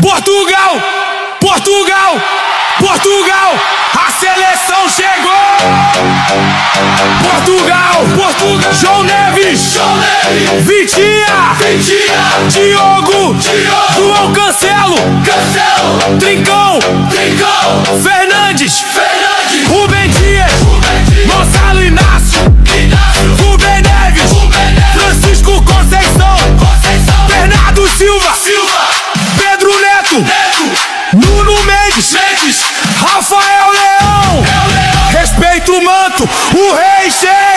Portugal, Portugal, Portugal, a seleção chegou! Portugal, Portugal, João Neves, Vitinha, Diogo, João Cancelo, Trincão, Fernandes, Rubem Dias, Gonçalo Inácio, Rubem Neves, Francisco Conceição, Bernardo Silva, Pedro Neto, Nuno Mendes, Rafael Leão, respeita o manto, o rei chega!